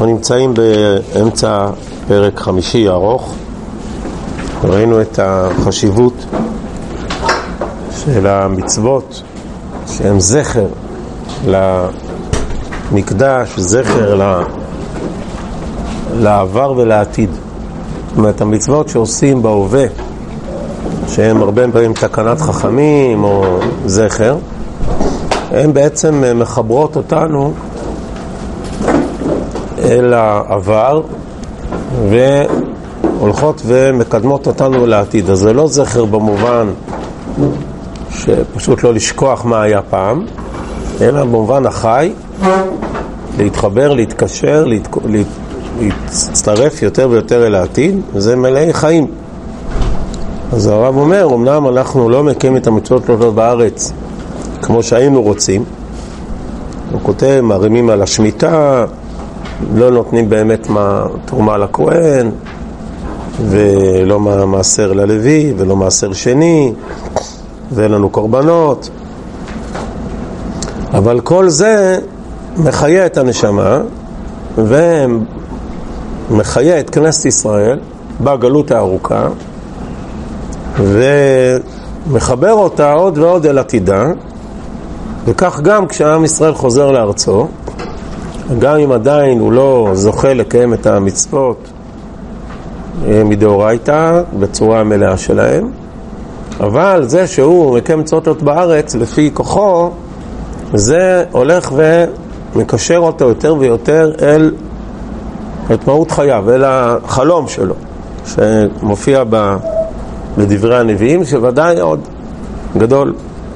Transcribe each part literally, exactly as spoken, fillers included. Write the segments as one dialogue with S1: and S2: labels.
S1: אנחנו נמצאים באמצע פרק חמישי ארוך. ראינו את החשיבות של המצוות שהם זכר למקדש, זכר לעבר ולעתיד. זאת אומרת, המצוות שעושים בהווה, שהם הרבה פעמים תקנת חכמים או זכר, הן בעצם מחברות אותנו אל העבר והולכות ומקדמות אותנו לעתיד. אז זה לא זכר במובן שפשוט לא לשכוח מה היה פעם, אלא במובן החי, להתחבר, להתקשר, להת... להצטרף יותר ויותר אל העתיד, וזה מלאי חיים. אז הרב אומר, אמנם אנחנו לא מקיימים את המצוות שלנו בארץ כמו שהיינו רוצים, הוא כותב, מרימים על השמיטה, לא נותנים באמת מה תרומה לכהן, ולא מעשר ללוי, ולא מעשר שני, ואין לנו קורבנות. אבל כל זה מחיה את הנשמה, ומחיה את כנסת ישראל בגלות הארוכה, ומחבר אותה עוד ועוד אל עתידה. וכך גם כשעם ישראל חוזר לארצו, גם אם עדיין הוא לא זוכה לקיים את המצוות מדאורייתא בצורה המלאה שלהם, אבל זה שהוא מקיים מצוות בארץ לפי כוחו, זה הולך ומקשר אותו יותר ויותר אל את מהות חייו, אל החלום שלו, שמופיע בדברי הנביאים, שוודאי עוד גדול.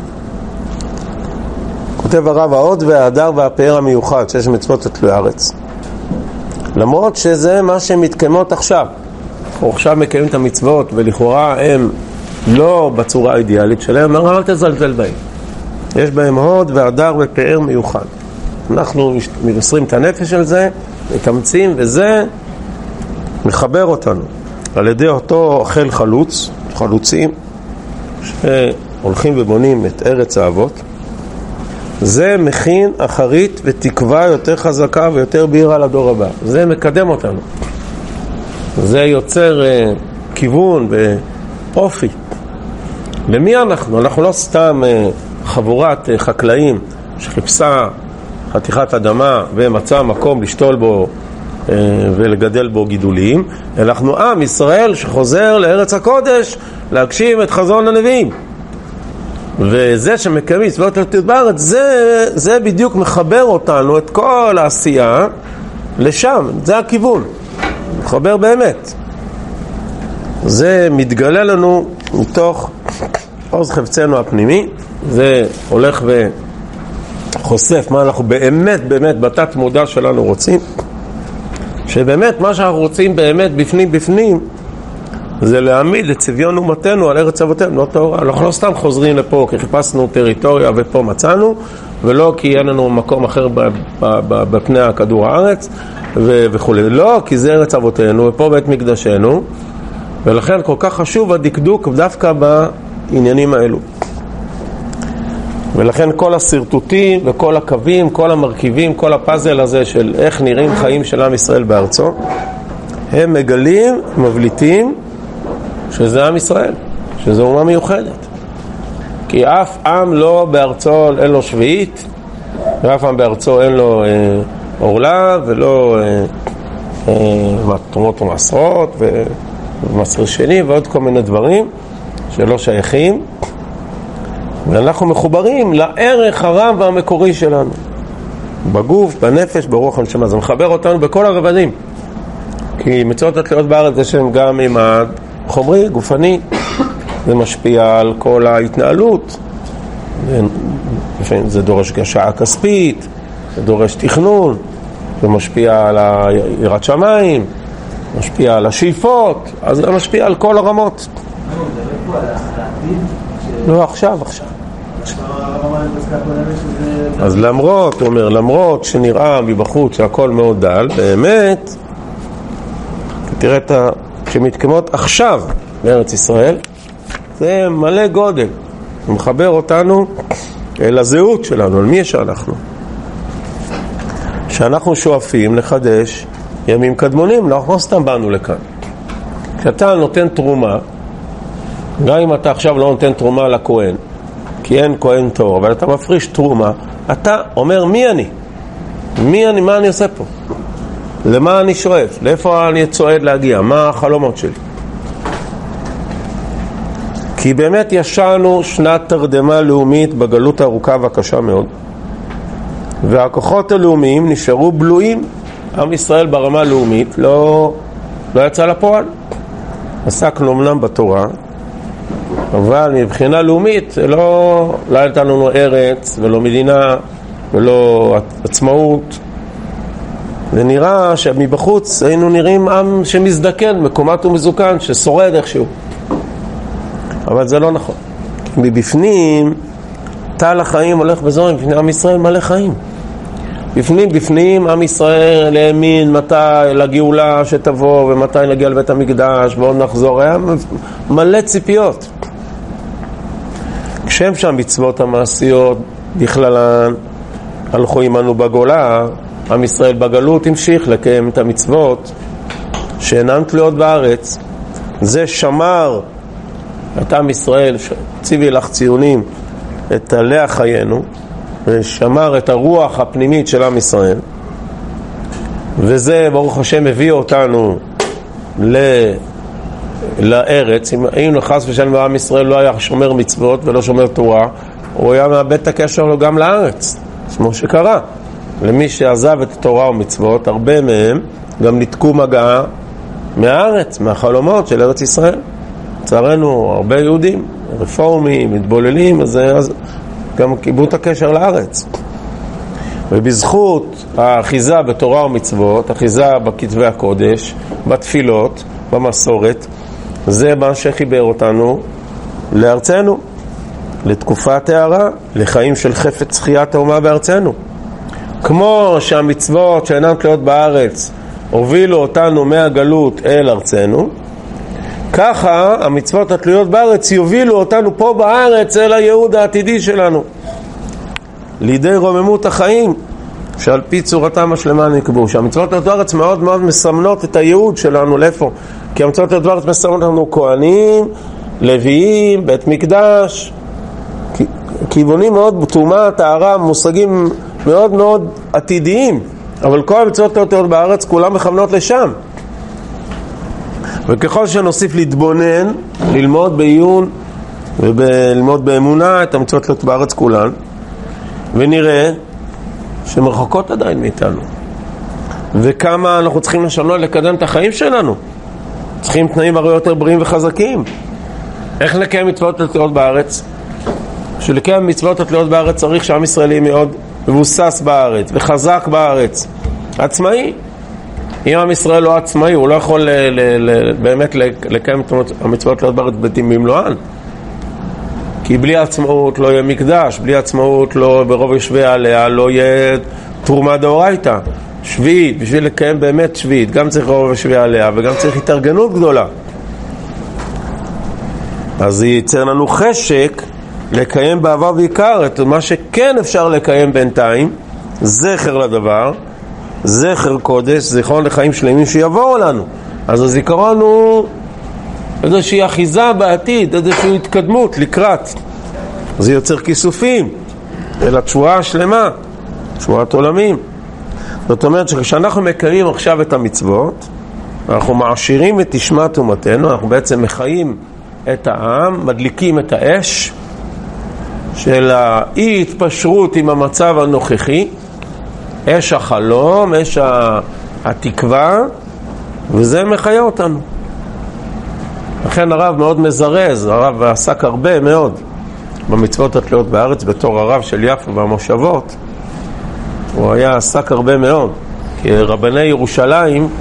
S1: כותב הרב, העוד וההדר והפאר המיוחד שיש מצוות תלוי הארץ, למרות שזה מה שהן מתקיימות עכשיו, או עכשיו מקיימים את המצוות ולכאורה הם לא בצורה האידיאלית שלהם, אומר אל תזלזל בהם, יש בהם הוד וההדר ופאר מיוחד. אנחנו מנסרים את הנפש על זה, מתאמצים, וזה מחבר אותנו על ידי אותו חיל חלוץ, חלוצים שהולכים ובונים את ארץ האבות. זה מכין אחרית ותקווה יותר חזקה ויותר בהירה לדור הבא. זה מקדם אותנו, זה יוצר uh, כיוון ואופי. למי אנחנו? אנחנו לא סתם uh, חבורת uh, חקלאים שחיפשה חתיכת אדמה ומצא מקום לשתול בו uh, ולגדל בו גידולים, אלא אנחנו עם ישראל שחוזר לארץ הקודש להגשים את חזון הנביאים. וזה שמקיים מצוות תלוי בארץ, זה, זה בדיוק מחבר אותנו, את כל העשייה לשם. זה הכיוון, מחבר באמת. זה מתגלה לנו מתוך עוז חפצנו הפנימי. זה הולך וחושף מה אנחנו באמת באמת בתת מודע שלנו רוצים, שבאמת מה שאנחנו רוצים באמת בפנים בפנים זה להעמיד את צביון אומתנו על ארץ אבותינו, לא תורה. אנחנו לא סתם חוזרים לפה כי חיפשנו טריטוריה ופה מצאנו, ולא כי אין לנו מקום אחר בפני הכדור הארץ וכו'. לא, כי זה ארץ אבותינו ופה בית מקדשנו, ולכן כל כך חשוב הדקדוק דווקא בעניינים האלו. ולכן כל הסרטוטים וכל הקווים, כל המרכיבים, כל הפאזל הזה של איך נראים חיים של עם ישראל בארצו, הם מגלים, מבליטים שזה עם ישראל, שזה אומה מיוחדת. כי אף עם לא בארצו אין לו שביעית, ואף עם בארצו אין לו אה, אורלה, ולא אה, אה, תרומות ומעשרות, ומעשר שני, ועוד כל מיני דברים שלא שייכים. ואנחנו מחוברים לערך הרם והמקורי שלנו, בגוף, בנפש, ברוח הנשמה. זה מחבר אותנו בכל הרבדים. כי מצוות התלויות בארץ זה שהם גם עם החומרי, גופני, זה משפיע על כל ההתנהלות. זה דורש גשעה כספית, זה דורש תכנון, זה משפיע על יראת שמיים, משפיע על השאיפות, אז זה משפיע על כל הרמות. לא, עכשיו, עכשיו. אז למרות, הוא אומר, למרות שנראה מבחוץ שהכל מאוד דל, באמת, תראה את ה... שמתקיימות עכשיו בארץ ישראל, זה מלא גודל, הוא מחבר אותנו אל הזהות שלנו, על מי שאנחנו. שאנחנו שואפים לחדש ימים קדמונים, אנחנו לא סתם באנו לכאן. כשאתה נותן תרומה, גם אם אתה עכשיו לא נותן תרומה לכהן, כי אין כהן טהור, אבל אתה מפריש תרומה, אתה אומר מי אני? מי אני? מה אני עושה פה? למה אני שואף? לאיפה אני צועד להגיע? מה החלומות שלי? כי באמת ישנו שנת תרדמה לאומית בגלות הארוכה והקשה מאוד, והכוחות הלאומיים נשארו בלויים. עם ישראל ברמה לאומית לא, לא יצא לפועל. עסקנו אמנם בתורה, אבל מבחינה לאומית לא, לא הייתה לנו ארץ ולא מדינה ולא עצמאות. זה נראה שמבחוץ היינו נראים עם שמזדקן, מקומת ומזוקן, ששורד איכשהו. אבל זה לא נכון. מבפנים, תל החיים הולך בזורם, בפנים עם ישראל מלא חיים. בפנים, בפנים, עם ישראל האמין מתי לגאולה שתבוא, ומתי נגיע לבית המקדש, ועוד נחזור. היה מלא ציפיות. כשהם שם מצוות המעשיות, בכללן, הלכו עמנו בגולה, עם ישראל בגלות המשיך לקיים את המצוות, שאינן תלויות בארץ. זה שמר את עם ישראל, ציווי לך ציונים, את עלי חיינו, ושמר את הרוח הפנימית של עם ישראל. וזה ברוך השם הביא אותנו ל... לארץ. אם היינו חס ושלום בעם ישראל לא היה שומר מצוות ולא שומר תורה, הוא היה מאבד את הקשר לו גם לארץ, כמו שקרה למי שעזב את התורה ומצוות. הרבה מהם גם נתקו מגעה מהארץ, מהחלומות של ארץ ישראל. לצערנו הרבה יהודים רפורמים מתבוללים, אז, אז גם קיבלו את הקשר לארץ. ובזכות האחיזה בתורה ומצוות, אחיזה בכתבי הקודש, בתפילות, במסורת, זה מה שחיבר אותנו לארצנו, לתקופת הערה, לחיים של חפץ חיית האומה בארצנו. כמו שהמצוות שאינן תלויות בארץ הובילו אותנו מהגלות אל ארצנו, ככה המצוות התלויות בארץ יובילו אותנו פה בארץ אל הייעוד העתידי שלנו, לידי רוממות החיים שעל פי צורתם השלמה נקבעו. שהמצוות התלויות בארץ מאוד מאוד מסמנות את הייעוד שלנו. לאיפה? כי המצוות התלויות בארץ מסמנות לנו כהנים, לוויים, בית מקדש, כיוונים מאוד בתומה, טהרה, מושגים מאוד מאוד עתידיים, אבל כל המצוות התלויות בארץ כולם מכוונות לשם. וככל שנוסיף להתבונן, ללמוד בעיון וללמוד באמונה את המצוות התלויות בארץ כולן, ונראה שמרחוקות עדיין מאיתנו, וכמה אנחנו צריכים לשנות לקדם את החיים שלנו. צריכים תנאים הרבה יותר בריאים וחזקים. איך לקיים מצוות התלויות בארץ? שלקיים מצוות התלויות בארץ צריך שעם ישראלי מאוד מבוסס בארץ וחזק בארץ, עצמאי. אם עם ישראל לא עצמאי, הוא לא יכול ל- ל- ל- באמת לקיים את המצוות התלויות בארץ במלואן. כי בלי עצמאות לא יהיה מקדש, בלי עצמאות לא ברוב יושבי עליה לא יהיה תרומה דאורייתא. שביעית, בשביל לקיים באמת שביעית, גם צריך רוב יושבי עליה וגם צריך התארגנות גדולה. אז זה ייצר לנו חשק לקיים בעבר ועיקר את מה שכן אפשר לקיים בינתיים, זכר לדבר, זכר קודש, זיכרון לחיים שלמים שיבואו לנו. אז הזיכרון הוא איזושהי אחיזה בעתיד, איזושהי התקדמות לקראת. זה יוצר כיסופים אל התשועה השלמה, תשועת עולמים. זאת אומרת שכשאנחנו מקיימים עכשיו את המצוות, אנחנו מעשירים את נשמת אומתנו, אנחנו בעצם מחיים את העם, מדליקים את האש של האי התפשרות עם המצב הנוכחי, אש החלום, אש התקווה, וזה מחיה אותנו. לכן הרב מאוד מזרז, הרב עסק הרבה מאוד במצוות התלויות בארץ בתור הרב של יפו והמושבות. הוא היה עסק הרבה מאוד, כי רבני ירושלים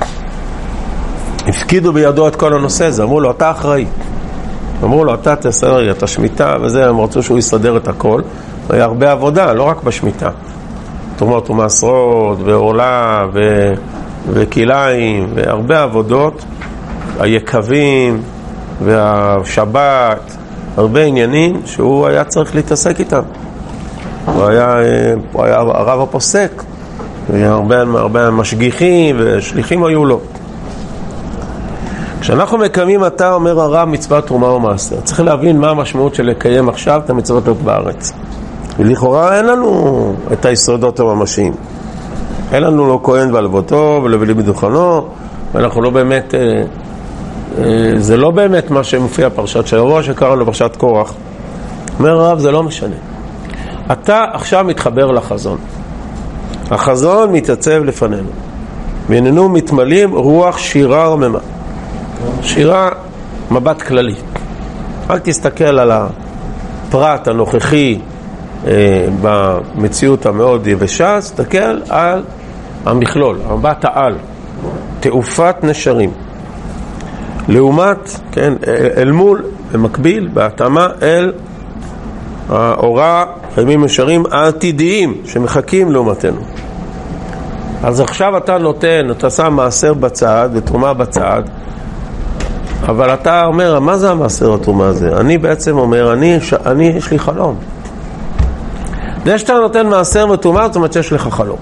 S1: הפקידו בידו את כל הנושא הזה, אמרו לו אתה אחראי, אמרו לו אתה תסדר את השמיטה וזה, הם רצו שהוא יסדר את הכל. היה הרבה עבודה, לא רק בשמיטה, תרומות ומעשרות ועולה ו... וקיליים והרבה עבודות, היקבים והשבת, הרבה עניינים שהוא היה צריך להתעסק איתם. הוא היה, הוא היה הרב הפוסק, הרבה, הרבה משגיחים ושליחים היו לו. כשאנחנו מקיימים, אתה אומר הרב, מצוות תרומה ומעשר. צריך להבין מה המשמעות של לקיים עכשיו את המצוות בארץ. ולכאורה אין לנו את היסודות הממשיים. אין לנו לא כהן והלוותו ולבלי מדוכנו, ואנחנו לא באמת, אה, אה, זה לא באמת מה שמופיע פרשת שבוע שקראנו לפרשת קורח. אומר הרב, זה לא משנה. אתה עכשיו מתחבר לחזון. החזון מתייצב לפנינו. והננו מתמלאים רוח שירה רממה. שירה מבט כללי. אל תסתכל על הפרט הנוכחי אה, במציאות המאוד יבשה, תסתכל על המכלול, המבט העל, תעופת נשרים. לעומת, כן, אל מול, במקביל, בהתאמה אל האורה, ימים נשרים העתידיים שמחכים לעומתנו. אז עכשיו אתה נותן, אתה שם מעשר בצד ותרומה בצד, אבל אתה אומר, מה זה המעשר התרומה הזה? אני בעצם אומר, אני, אני יש לי חלום. זה שאתה נותן מעשר ותרומה, זאת אומרת שיש לך חלום.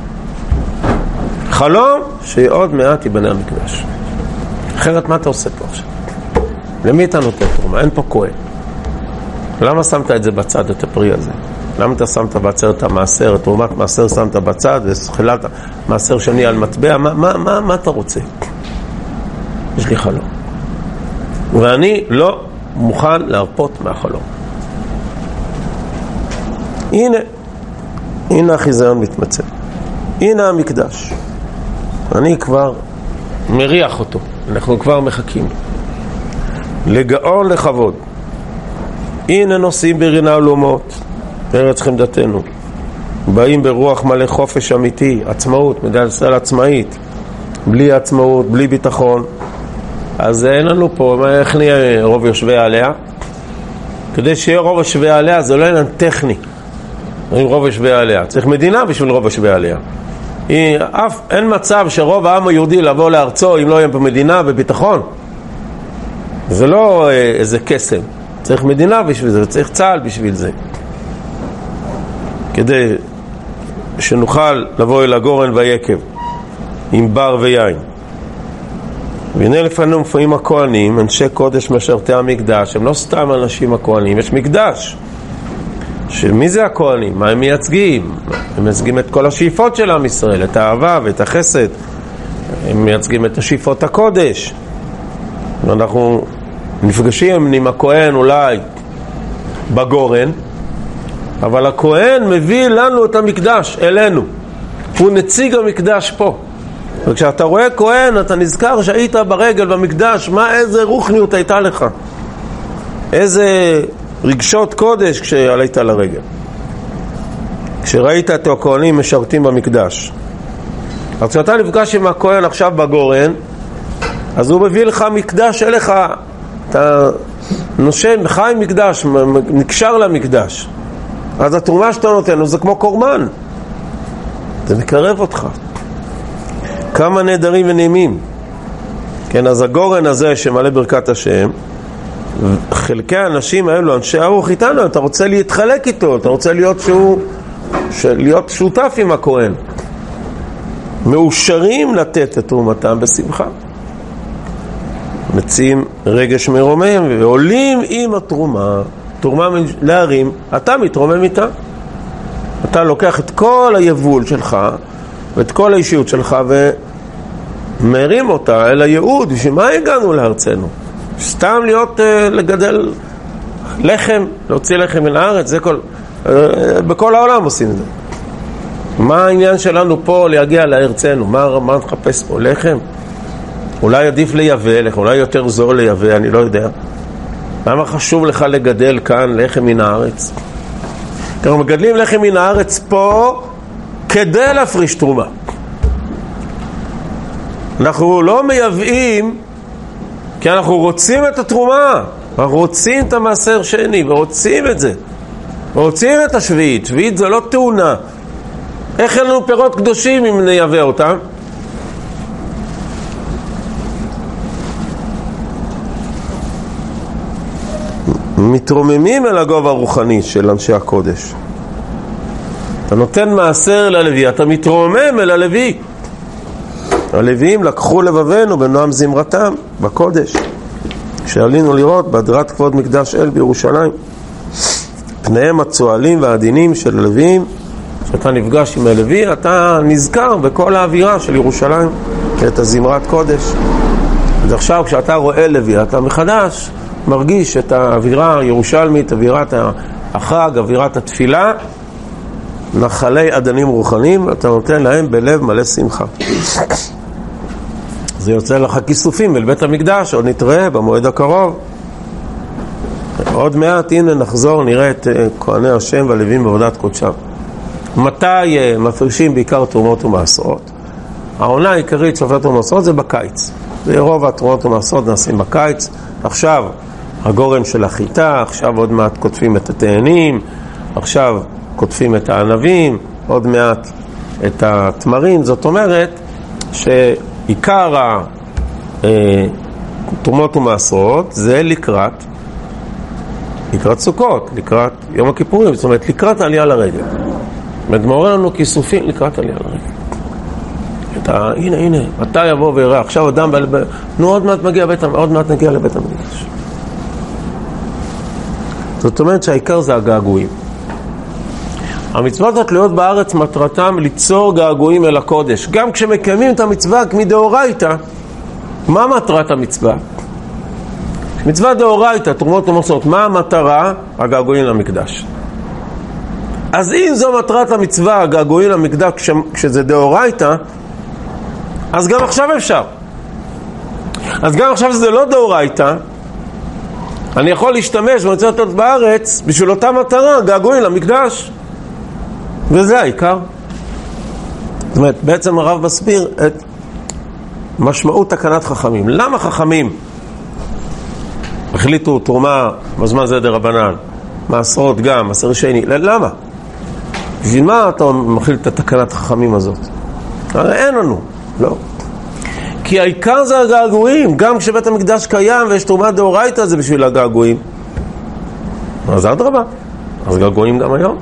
S1: חלום שעוד מעט ייבנה המקדש. אחרת מה אתה עושה פה עכשיו? למי אתה נותן תרומה? אין פה כהן. למה שמת את זה בצד, את הפרי הזה? למה אתה שמת בצד את המעשר, את תרומת מעשר שמת בצד וחילת מעשר שני על מטבע? מה, מה, מה, מה אתה רוצה? יש לי חלום. ואני לא מוכן להרפות מהחלום. הנה, הנה החיזיון מתמצא. הנה המקדש. אני כבר מריח אותו. אנחנו כבר מחכים. לגאון לכבוד. הנה נוסעים ברינה ולומות. ארץ חמדתנו. באים ברוח מלא חופש אמיתי. עצמאות, מדינת ישראל עצמאית. בלי עצמאות, בלי ביטחון. אז אין לנו פה, איך נהיה רוב יושבי עליה? כדי שיהיה רוב יושבי עליה, זה לא עניין טכני. אין רוב יושבי עליה. צריך מדינה בשביל רוב יושבי עליה. היא, אף, אין מצב שרוב העם היהודי לבוא לארצו אם לא יהיה פה מדינה וביטחון. זה לא איזה קסם. צריך מדינה בשביל זה, צריך צהל בשביל זה. כדי שנוכל לבוא אל הגורן ויקב עם בר ויין. והנה לפנינו מופיעים הכהנים, אנשי קודש משרתי המקדש. הם לא סתם אנשים הכהנים, יש מקדש. שמי זה הכהנים? מה הם מייצגים? הם מייצגים את כל השאיפות של עם ישראל, את האהבה ואת החסד. הם מייצגים את השאיפות הקודש. ואנחנו נפגשים עם הכהן אולי בגורן, אבל הכהן מביא לנו את המקדש, אלינו. הוא נציג המקדש פה. וכשאתה רואה כהן, אתה נזכר שהיית ברגל במקדש, מה, איזה רוחניות הייתה לך. איזה רגשות קודש כשעלית לרגל. כשראית את הכהנים משרתים במקדש. אז כשאתה נפגש עם הכהן עכשיו בגורן, אז הוא מביא לך מקדש אליך. אתה נושם, חי מקדש, נקשר למקדש. אז התרומה שאתה נותן, זה כמו קורבן. זה מקרב אותך. כמה נהדרים ונעימים. כן, אז הגורן הזה שמלא ברכת השם, חלקי האנשים האלו, אנשי הרוח איתנו, אתה רוצה להתחלק איתו, אתה רוצה להיות שהוא, להיות שותף עם הכהן. מאושרים לתת את תרומתם בשמחה. מציעים רגש מרומם ועולים עם התרומה. תרומה להרים, אתה מתרומם איתה. אתה לוקח את כל היבול שלך ואת כל האישיות שלך ומרים אותה אל הייעוד. שמה הגענו לארצנו? סתם להיות, לגדל לחם, להוציא לחם מן הארץ, זה כל, בכל העולם עושים את זה. מה העניין שלנו פה להגיע לארצנו? מה, מה נחפש פה? לחם? אולי עדיף לייבא, אולי יותר זול לייבא, אני לא יודע. למה חשוב לך לגדל כאן לחם מן הארץ? אנחנו מגדלים לחם מן הארץ פה כדי להפריש תרומה. אנחנו לא מייבאים כי אנחנו רוצים את התרומה. אנחנו רוצים את המעשר שני ורוצים את זה. ורוצים את השביעית. שביעית זה לא תאונה. איך אין לנו פירות קדושים אם נייבא אותם? מתרוממים אל הגובה הרוחני של אנשי הקודש. אתה נותן מעשר ללוי, אתה מתרומם אל הלוי. הלוויים לקחו לבבנו בנועם זמרתם בקודש, כשעלינו לראות בהדרת כבוד מקדש אל בירושלים. פניהם הצועלים והעדינים של הלוויים, כשאתה נפגש עם הלוי, אתה נזכר בכל האווירה של ירושלים, את הזמרת קודש. אז עכשיו כשאתה רואה לוי, אתה מחדש מרגיש את האווירה הירושלמית, אווירת החג, אווירת התפילה, נחלי עדנים רוחניים, אתה נותן להם בלב מלא שמחה. זה יוצא לך כיסופים אל בית המקדש, עוד נתראה במועד הקרוב. עוד מעט, הנה נחזור, נראה את כהני השם והלוויים בעבודת קודשם. מתי מפרישים בעיקר תרומות ומעשרות? העונה העיקרית של עבודת ומעשרות זה בקיץ. ורוב התרומות ומעשרות נעשים בקיץ. עכשיו הגורן של החיטה, עכשיו עוד מעט כותבים את התאנים, עכשיו כותבים את הענבים, עוד מעט את התמרים. זאת אומרת שעיקר התרומות ומעשרות זה לקראת לקראת סוכות, לקראת יום הכיפורים, זאת אומרת לקראת העלייה לרגל. מדמורה לנו כיסופים לקראת העלייה לרגל. את ה... הנה, הנה, מתי יבוא ויראה, עכשיו אדם, ב... נו עוד מעט מגיע בית, עוד מעט נגיע לבית המקדש. זאת אומרת שהעיקר זה הגעגועים. המצוות התלויות בארץ מטרתם ליצור געגועים אל הקודש. גם כשמקיימים את המצווה מדאורייתא, מה מטרת המצווה? מצווה דאורייתא, תרומות ומעשרות, מה המטרה? הגעגועים למקדש. אז אם זו מטרת המצווה, הגעגועים למקדש, כש... כשזה דאורייתא, אז גם עכשיו אפשר. אז גם עכשיו זה לא דאורייתא, אני יכול להשתמש במצוות התלויות בארץ בשביל אותה מטרה, געגועים למקדש. וזה העיקר. זאת אומרת, בעצם הרב מסביר את משמעות תקנת חכמים. למה חכמים החליטו תרומה בזמן זה דרבנן, מעשרות גם, מעשר שני? למה? בשביל מה אתה מחליט את התקנת החכמים הזאת? הרי אין לנו, לא. כי העיקר זה הגעגועים. גם כשבית המקדש קיים ויש תרומה דאורייתא, זה בשביל הגעגועים. אז אדרבה, אז געגועים גם היום.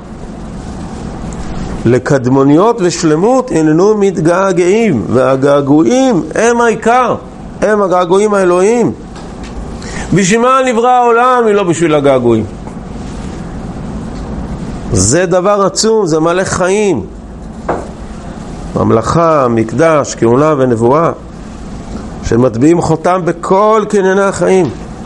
S1: לקדמוניות ושלמות איננו מתגעגעים, והגעגועים הם העיקר, הם הגעגועים האלוהיים. בשביל מה נברא העולם אם לא בשביל הגעגועים? זה דבר עצום, זה מלא חיים. ממלכה, מקדש, כהונה ונבואה, שמטביעים חותם בכל קנייני החיים.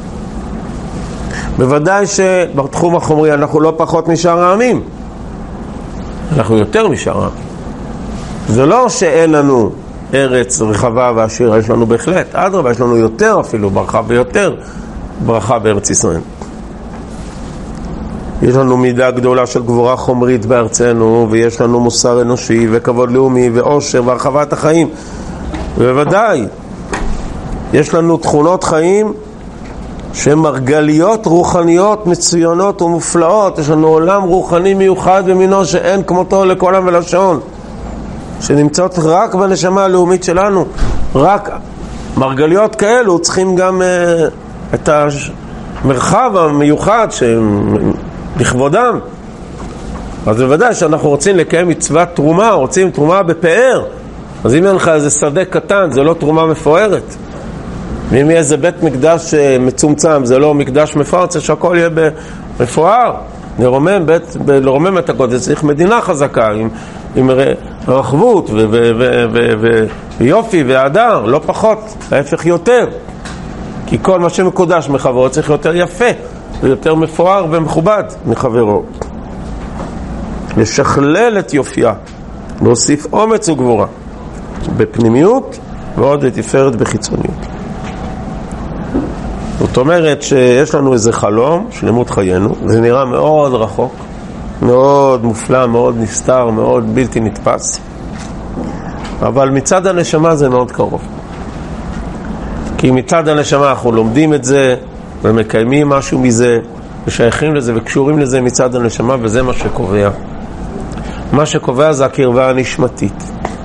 S1: בוודאי שבתחום החומרי אנחנו לא פחות משאר העמים, אנחנו יותר משאר העמים. זה לא שאין לנו ארץ רחבה ועשירה, יש לנו בהחלט, אדרבה, יש לנו יותר אפילו ברכה ויותר ברכה בארץ ישראל. יש לנו מידה גדולה של גבורה חומרית בארצנו, ויש לנו מוסר אנושי וכבוד לאומי ועושר והרחבת החיים. ובוודאי יש לנו תכונות חיים שהן מרגליות רוחניות מצוינות ומופלאות. יש לנו עולם רוחני מיוחד במינו שאין כמותו לכל עם ולשון, שנמצאות רק בנשמה הלאומית שלנו. רק מרגליות כאלו צריכים גם uh, את המרחב המיוחד לכבודם. אז בוודאי שאנחנו רוצים לקיים מצוות תרומה, רוצים תרומה בפאר. אז אם אין לך איזה שדה קטן, זה לא תרומה מפוארת. ואם יהיה איזה בית מקדש מצומצם, זה לא מקדש מפואר, צריך שהכל יהיה מפואר. לרומם, בית, לרומם את הקודש, צריך מדינה חזקה, עם, עם רחבות ו- ו- ו- ו- ו- ויופי והדר, לא פחות, ההפך יותר. כי כל מה שמקודש מחברו צריך יותר יפה, ויותר מפואר ומכובד מחברו. לשכלל את יופייה, להוסיף אומץ וגבורה, בפנימיות ועוד לתפארת בחיצוניות. זאת אומרת שיש לנו איזה חלום, שלמות חיינו, זה נראה מאוד רחוק, מאוד מופלא, מאוד נסתר, מאוד בלתי נתפס, אבל מצד הנשמה זה מאוד קרוב. כי מצד הנשמה אנחנו לומדים את זה ומקיימים משהו מזה ושייכים לזה וקשורים לזה מצד הנשמה, וזה מה שקובע. מה שקובע זה הקרבה הנשמתית.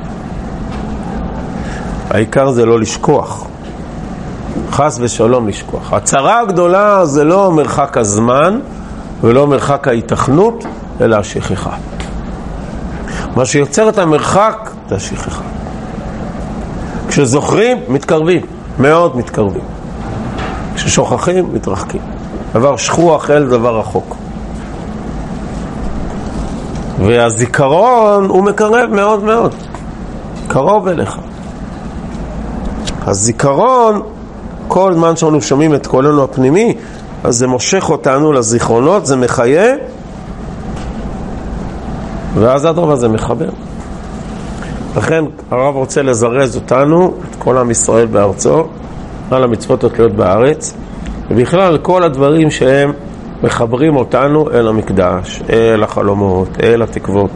S1: העיקר זה לא לשכוח, חס ושלום לשכוח. הצרה הגדולה זה לא מרחק הזמן ולא מרחק ההיתכנות, אלא השכחה. מה שיוצר את המרחק זה השכחה. כשזוכרים, מתקרבים, מאוד מתקרבים. כששוכחים, מתרחקים. דבר שכוח אל דבר רחוק. והזיכרון הוא מקרב מאוד מאוד. קרוב אליך. הזיכרון, כל זמן שאנו שומעים את קולנו הפנימי, אז זה מושך אותנו לזיכרונות, זה מחיה, ואז הדבר הזה מחבר. לכן הרב רוצה לזרז אותנו, את כל עם ישראל בארצו, על המצוות התלויות בארץ, ובכלל כל הדברים שהם מחברים אותנו אל המקדש, אל החלומות, אל התקוות.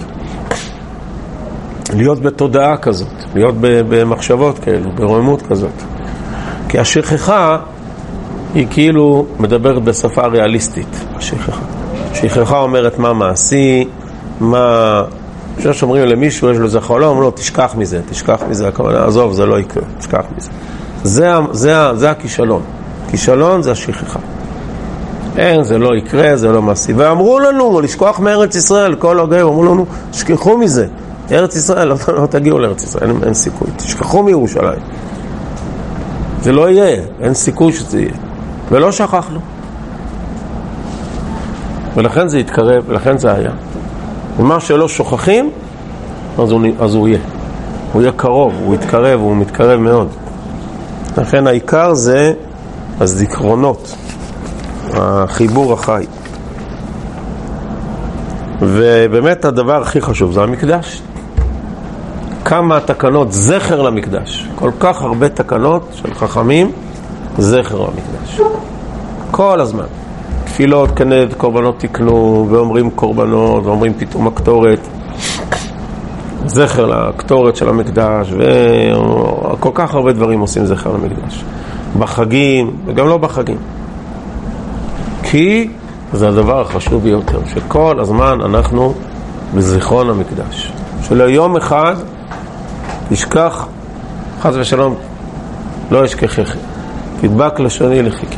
S1: להיות בתודעה כזאת, להיות במחשבות כאלו, ברוממות כזאת. כי השכחה היא כאילו מדברת בשפה ריאליסטית, השכחה. השכחה אומרת מה מעשי, מה... כשאנחנו שאומרים למישהו, יש לו זה חלום, לא, תשכח מזה, תשכח מזה, עזוב, זה לא יקרה, תשכח מזה. זה, זה, זה הכישלון. כישלון זה השכחה. אין, זה לא יקרה, זה לא מעשי. ואמרו לנו, לשכוח מארץ ישראל, כל הוגעים, אמרו לנו, שכחו מזה. ארץ ישראל, לא, לא תגיעו לארץ ישראל, אין, אין סיכוי. תשכחו מירושלים. זה לא יהיה, אין סיכוי שזה יהיה. ולא שכחנו. ולכן זה יתקרב, ולכן זה היה. ומה שלא שוכחים, אז הוא, אז הוא יהיה. הוא יהיה קרוב, הוא יתקרב, הוא מתקרב מאוד. לכן העיקר זה הזיכרונות, החיבור החי. ובאמת הדבר הכי חשוב זה המקדש. כמה תקנות זכר למקדש. כל כך הרבה תקנות של חכמים זכר למקדש. כל הזמן. תפילות כנד, קורבנות תקנו, ואומרים קורבנות, ואומרים פתאום הקטורת. זכר לקטורת של המקדש, וכל כך הרבה דברים עושים זכר למקדש. בחגים, וגם לא בחגים. כי זה הדבר החשוב ביותר, שכל הזמן אנחנו בזיכרון המקדש. שליום אחד תשכח, חס ושלום, לא אשכחך. תדבק לשוני לחיקי.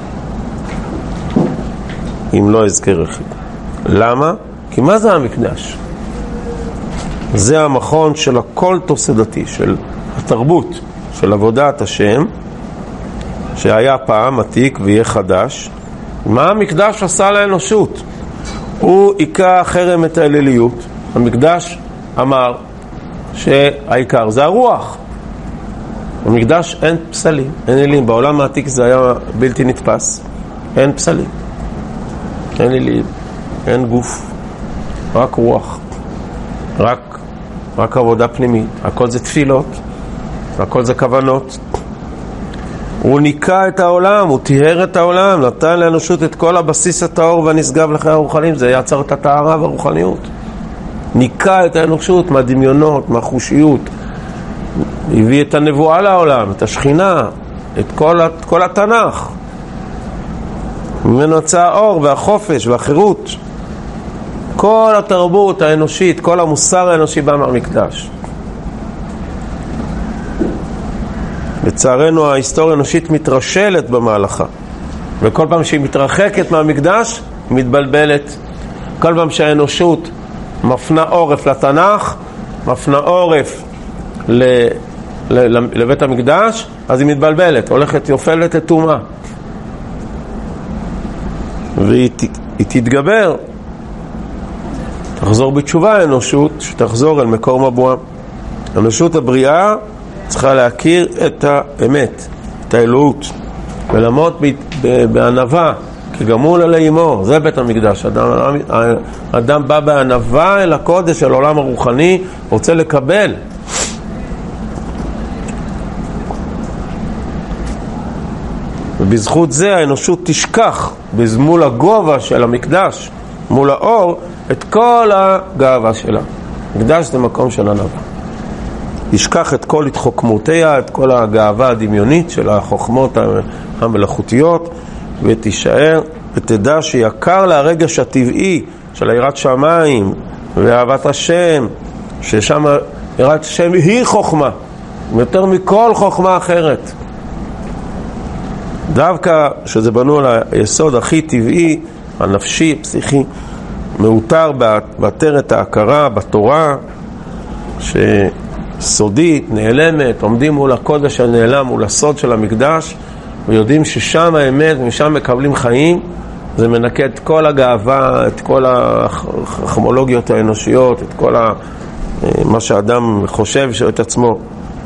S1: אם לא אזכר רכי. למה? כי מה זה המקדש? זה המכון של הכל תוסדתי, של התרבות, של עבודת השם, שהיה פעם עתיק ויהיה חדש. מה המקדש עשה לאנושות? הוא עיקר חרם את האליליות. המקדש אמר שהעיקר זה הרוח. במקדש אין פסלים, אין אלים. בעולם העתיק זה היה בלתי נתפס. אין פסלים. אין אלים, אין גוף. רק רוח. רק, רק עבודה פנימית. הכל זה תפילות. הכל זה כוונות. הוא ניקה את העולם, הוא תיהר את העולם, נתן לאנושות את כל הבסיס הטהור והנשגב לחיי הרוחניים. זה יצר את הטהרה והרוחניות. ניקה את האנושות מהדמיונות, מהחושיות. הביא את הנבואה לעולם, את השכינה, את כל, את כל התנ"ך. ממנו יצא האור והחופש והחירות. כל התרבות האנושית, כל המוסר האנושי בא מהמקדש. לצערנו ההיסטוריה האנושית מתרשלת במהלכה. וכל פעם שהיא מתרחקת מהמקדש, היא מתבלבלת. כל פעם שהאנושות מפנה עורף לתנ"ך, מפנה עורף ל, ל, לבית המקדש, אז היא מתבלבלת, הולכת יופלת לתומה. והיא תתגבר, תחזור בתשובה האנושות, שתחזור אל מקור מבואה. האנושות הבריאה צריכה להכיר את האמת, את האלוהות, ולעמוד בענווה, כגמול עלי אמו. זה בית המקדש. אדם, אדם בא בענווה אל הקודש, אל העולם הרוחני, רוצה לקבל. ובזכות זה האנושות תשכח, מול הגובה של המקדש, מול האור, את כל הגאווה שלה. מקדש זה מקום של ענווה. תשכח את כל התחוכמותיה, את כל הגאווה הדמיונית של החוכמות המלאכותיות, ותישאר ותדע שיקר לה הרגש הטבעי של יראת שמיים ואהבת השם, ששם יראת השם היא חוכמה, יותר מכל חוכמה אחרת. דווקא שזה בנו על היסוד הכי טבעי, הנפשי, פסיכי, מאותר בעטרת ההכרה, בתורה, שסודית, נעלמת, עומדים מול הקודש הנעלם, מול הסוד של המקדש, ויודעים ששם האמת, ומשם מקבלים חיים, זה מנקה את כל הגאווה, את כל החכמולוגיות האנושיות, את כל ה... מה שאדם חושב את עצמו.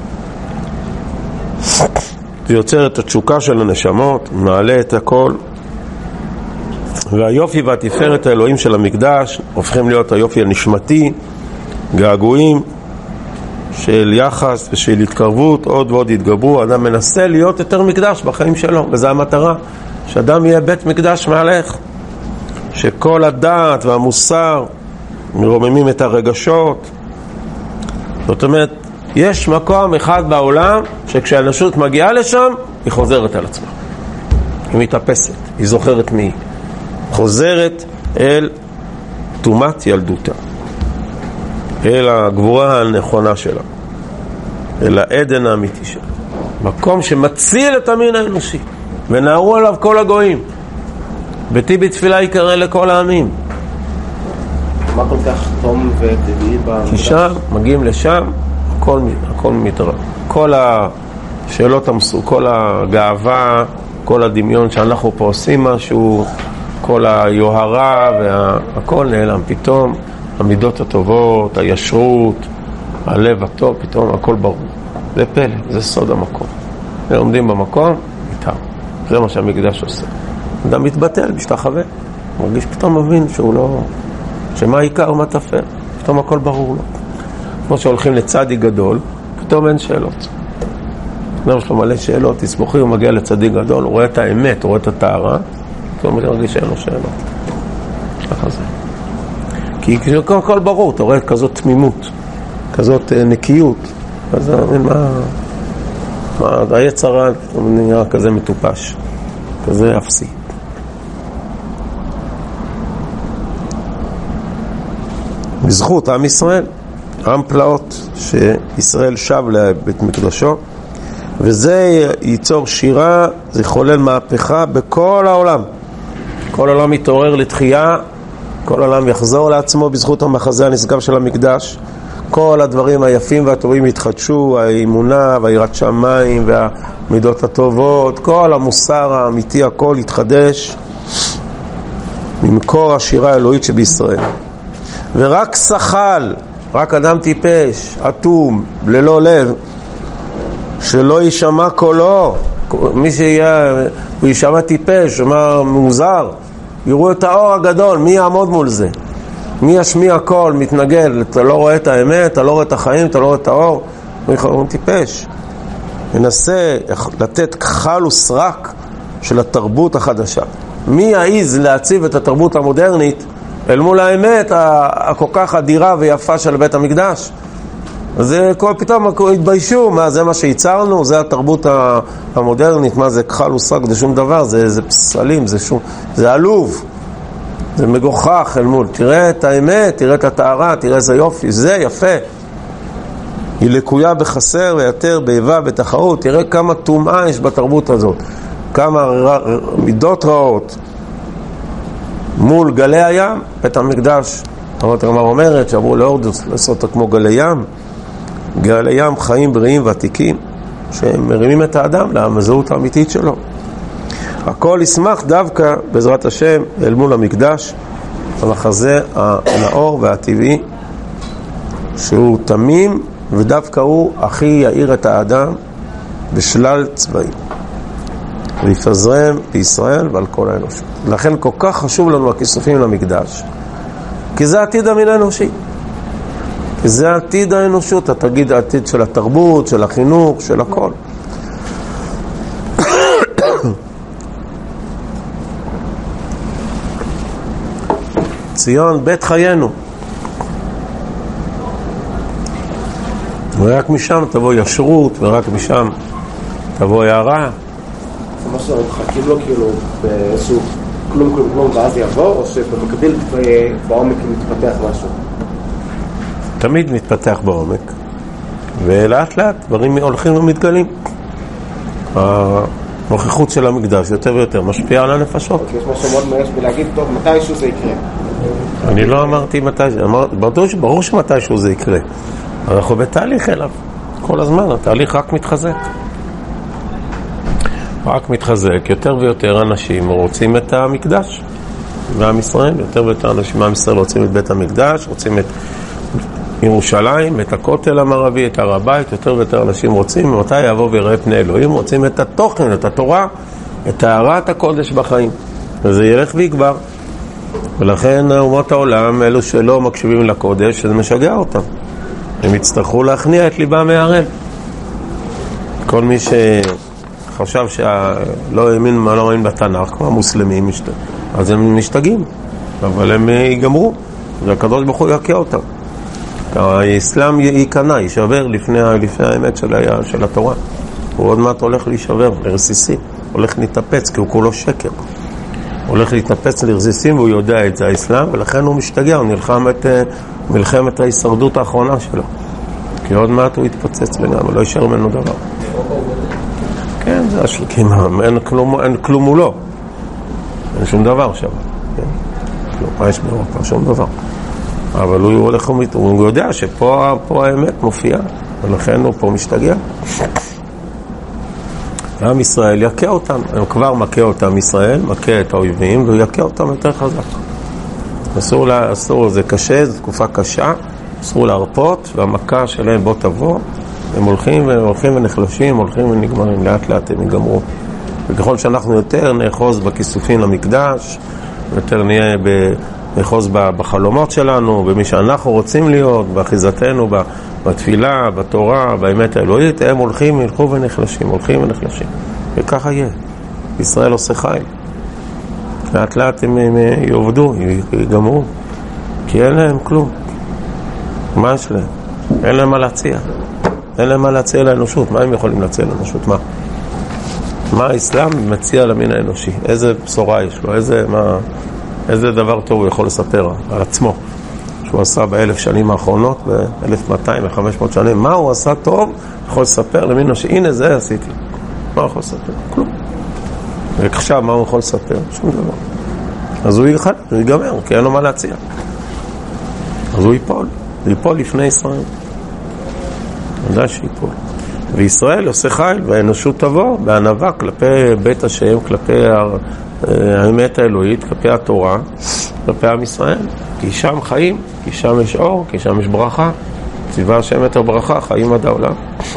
S1: זה יוצר את התשוקה של הנשמות, מעלה את הכל, והיופי והתפארת האלוהים של המקדש הופכים להיות היופי הנשמתי, געגועים של יחס ושל התקרבות, עוד ועוד התגברו. אדם מנסה להיות יותר מקדש בחיים שלו, וזו המטרה, שאדם יהיה בית מקדש מהלך, שכל הדעת והמוסר מרוממים את הרגשות. זאת אומרת, יש מקום אחד בעולם שכשהאנושות מגיעה לשם, היא חוזרת על עצמה. היא מתאפסת, היא זוכרת מי. חוזרת אל תומת ילדותה, אל הגבורה הנכונה שלה, אל העדן האמיתי שלה. מקום שמציל את המין האנושי, ונערו עליו כל הגויים. ביתי בתפילה יקרא לכל העמים.
S2: מה כל כך תום וטבעי במקדש?
S1: שם, מגיעים לשם, הכל, הכל מתראה. כל השאלות המסו, כל הגאווה, כל הדמיון שאנחנו פה עושים משהו, כל היוהרה והכל נעלם פתאום. המידות הטובות, הישרות, הלב הטוב, פתאום הכל ברור. זה פלא, זה סוד המקום. הם עומדים במקום, איתם. זה מה שהמקדש עושה. אדם מתבטל, משתחווה. מרגיש פתאום מבין שהוא לא... שמה העיקר ומה תפל. פתאום הכל ברור לו. כמו שהולכים לצדיק גדול, פתאום אין שאלות. אדם יש לו מלא שאלות, תסמוכי, הוא מגיע לצדיק גדול, הוא רואה את האמת, הוא רואה את הטהרה, פתאום הוא מרגיש שאין לו שאלות. ככה זה. כי הכל ברור, אתה רואה כזאת תמימות, כזאת נקיות, אז מה, מה, היצרה נראה כזה מטופש, כזה אפסי. בזכות עם ישראל, עם פלאות שישראל שב לבית מקדשו, וזה ייצור שירה, זה חולל מהפכה בכל העולם. כל העולם מתעורר לתחייה, כל העולם יחזור לעצמו בזכות המחזה הנשגב של המקדש. כל הדברים היפים והטובים יתחדשו, האמונה והיראת שמיים והמידות הטובות, כל המוסר האמיתי, הכל יתחדש ממקור השירה האלוהית שבישראל. ורק שחל, רק אדם טיפש, אטום, ללא לב, שלא יישמע קולו, מי שיהיה, הוא יישמע טיפש, מה מוזר, יראו את האור הגדול, מי יעמוד מול זה? מי ישמיע קול, מתנגד, אתה לא רואה את האמת, אתה לא רואה את החיים, אתה לא רואה את האור, הוא טיפש. מנסה לתת כחל וסרק של התרבות החדשה. מי יעיז להציב את התרבות המודרנית אל מול האמת הכל כך אדירה ויפה של בית המקדש? זה כל פתאום התביישו, מה זה מה שיצרנו, זה התרבות המודרנית, מה זה כחל וסרק, זה שום דבר, זה, זה פסלים, זה שום, זה עלוב, זה מגוחך אל מול, תראה את האמת, תראה את הטהרה, תראה איזה יופי, זה יפה. היא לקויה בחסר ויתר, באיבה, בתחרות, תראה כמה טומאה יש בתרבות הזאת, כמה מידות רעות. מול גלי הים, בית המקדש, תורת רמ"ר אומרת שעברו להורדוס לעשות כמו גלי ים, גלי ים חיים בריאים ותיקים, שהם מרימים את האדם למזהות האמיתית שלו. הכל ישמח דווקא בעזרת השם אל מול המקדש, המחזה הנאור והטבעי, שהוא תמים ודווקא הוא הכי יאיר את האדם בשלל צבעים. ויפזרם בישראל ועל כל האנושות. לכן כל כך חשוב לנו הכיסופים למקדש, כי זה העתיד המין האנושי. כי זה העתיד האנושות, אתה תגיד העתיד של התרבות, של החינוך, של הכל. ציון בית חיינו. ורק משם תבוא ישרות, ורק משם תבוא הערה.
S2: זה מה שמחכים לו כאילו באיזשהו כלום כלום כלום ואז יעבור, או שבמקביל בעומק מתפתח משהו?
S1: תמיד מתפתח בעומק, ולאט לאט דברים הולכים ומתגלים. הנוכחות של המקדש יותר ויותר משפיעה על הנפשות.
S2: יש משהו מאוד מרש בלהגיד, טוב, מתישהו זה יקרה.
S1: אני לא אמרתי מתישהו, ברור שמתישהו זה יקרה, אנחנו בתהליך אליו. כל הזמן, התהליך רק מתחזק. רק מתחזק. יותר ויותר אנשים רוצים את המקדש. ועם ישראל, יותר ויותר אנשים מעם ישראל רוצים את בית המקדש, רוצים את ירושלים, את הכותל המערבי, את הר הבית, יותר ויותר אנשים רוצים, מתי יבוא ויראה פני אלוהים, רוצים את התוכן, את התורה, את טהרת הקודש בחיים. וזה ילך ויגבר. ולכן אומות העולם, אלו שלא מקשיבים לקודש, זה משגע אותם. הם יצטרכו להכניע את ליבם מהרל. כל מי שחשב שלא האמין, לא מאמין בתנ"ך, כמו המוסלמים, אז הם משתגעים. אבל הם ייגמרו. והקדוש ברוך הוא יקע אותם. האסלאם ייכנע, יישבר לפני, לפני האמת של, של התורה. הוא עוד מעט הולך להישבר, לרסיסים. הולך להתאפץ, כי הוא כולו שקר. הוא הולך להתאפץ לרסיסים, והוא יודע את זה, האסלאם, ולכן הוא משתגע, הוא נלחם את מלחמת ההישרדות האחרונה שלו. כי עוד מעט הוא יתפוצץ לגמרי, לא יישאר ממנו דבר. כן, זה השלקים, אין כלום, אין כלום מולו. אין שום דבר שם. כן? כלום, מה יש באירופה? שום דבר. אבל הוא הולך ומת... הוא יודע שפה פה האמת מופיעה, ולכן הוא פה משתגע. עם ישראל יקה אותם, הם כבר מכה אותם ישראל, מכה את האויבים, והוא יקה אותם יותר חזק. אסור, לה, אסור, זה קשה, זו תקופה קשה, אסור להרפות, והמכה שלהם בוא תבוא, הם הולכים והולכים ונחלשים, הולכים ונגמרים, לאט לאט הם יגמרו. וככל שאנחנו יותר נאחוז בכיסופים למקדש, יותר נהיה ב... נחוז בחלומות שלנו, במי שאנחנו רוצים להיות, באחיזתנו, בתפילה, בתורה, באמת האלוהית, הם הולכים, ילכו ונחלשים, הולכים ונחלשים. וככה יהיה. ישראל עושה חיל. לאט לאט הם, הם יעובדו, יגמרו. כי אין להם כלום. מה יש להם? אין להם מה להציע. אין להם מה להציע לאנושות. מה הם יכולים להציע לאנושות? מה? מה האסלאם מציע למין האנושי? איזה בשורה יש לו? איזה, מה... איזה דבר טוב הוא יכול לספר על עצמו שהוא עשה באלף שנים האחרונות, באלף מאתיים וחמש מאות שנים, מה הוא עשה טוב יכול לספר למינו שהנה זה עשיתי. מה הוא יכול לספר? כלום. ועכשיו מה הוא יכול לספר? שום דבר. אז הוא יחד, הוא ייגמר, כי אין לו מה להציע. אז הוא ייפול, הוא ייפול לפני ישראל. אני יודע שיפול. וישראל עושה חיל, והאנושות תבוא בענווה כלפי בית השם, כלפי האמת האלוהית, כלפי התורה, כלפי עם ישראל. כי שם חיים, כי שם יש אור, כי שם יש ברכה. ציווה השם את הברכה, חיים עד העולם.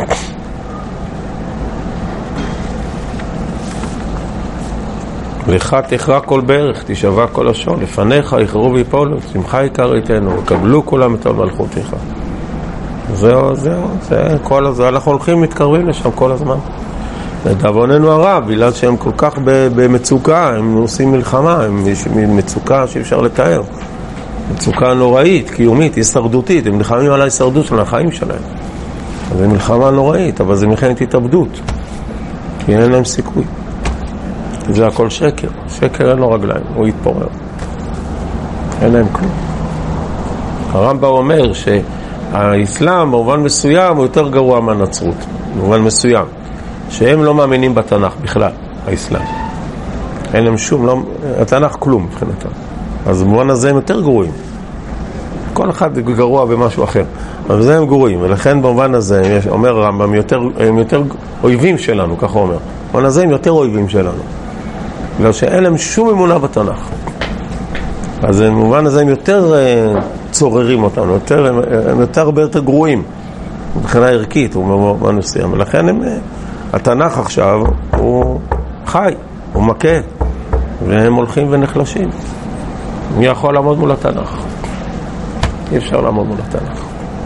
S1: לך תכרע כל ברך, תשבע כל השור, לפניך יכרו ויפולו, שמחה יקר איתנו, וקבלו כולם את המלכותיך. זהו, זהו, זה כל הזה, אנחנו הולכים מתקרבים לשם כל הזמן. לדאבוננו הרב, בגלל שהם כל כך במצוקה, הם עושים מלחמה, הם מצוקה שאי אפשר לתאר. מצוקה נוראית, קיומית, הישרדותית, הם נלחמים על ההישרדות של החיים שלהם. זה מלחמה נוראית, אבל זה מלחמת התאבדות. כי אין להם סיכוי. זה הכל שקר. שקר אין לו רגליים, הוא יתפורר. אין להם כלום. הרמב"ם אומר שהאסלאם במובן מסוים הוא יותר גרוע מהנצרות. במובן מסוים. שהם לא מאמינים בתנ"ך בכלל, האסלאם. אין להם שום, לא, התנ"ך כלום מבחינתם. אז במובן הזה הם יותר גרועים. כל אחד גרוע במשהו אחר. אבל זה הם גרועים, ולכן במובן הזה, אומר הרמב"ם, הם יותר, הם יותר אויבים שלנו, ככה אומר. במובן הזה הם יותר אויבים שלנו. בגלל שאין להם שום אמונה בתנ"ך. אז במובן הזה הם יותר uh, צוררים אותנו, יותר, הם, הם יותר הרבה יותר גרועים. מבחינה ערכית, הוא במובן מסוים. ולכן הם... התנ"ך עכשיו הוא חי, הוא מכה, והם הולכים ונחלשים. מי יכול לעמוד מול התנ"ך? אי אפשר לעמוד מול התנ"ך.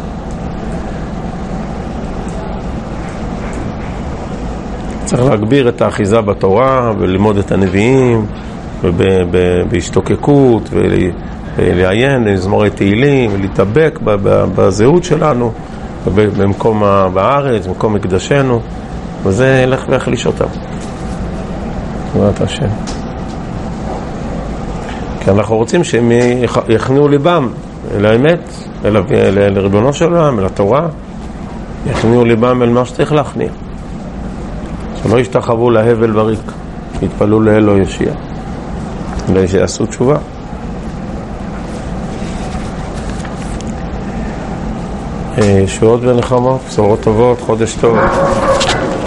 S1: צריך להגביר את האחיזה בתורה, וללמוד את הנביאים, ובהשתוקקות, ולעיין, לזמורי תהילים, ולהתאבק בזהות שלנו, במקום בארץ, במקום מקדשנו. וזה ילך ויחליש אותם. תודה השם. כי אנחנו רוצים שהם יכניעו ליבם אל האמת, אל, אל, אל ריבונו שלהם, אל התורה. יכניעו ליבם אל מה שצריך להכניע. שלא ישתחוו להבל בריק, יתפלו לאלו ישיע. אולי שיעשו תשובה. שועות ונחמות, בשורות טובות, חודש טוב.